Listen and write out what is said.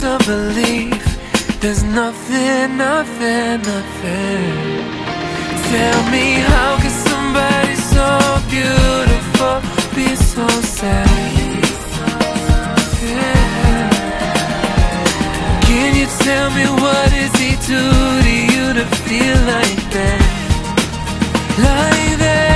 to believe there's nothing, nothing, nothing. Tell me, how can somebody so beautiful be so sad? Yeah. Can you tell me, what does he do to you to feel like that? Like that?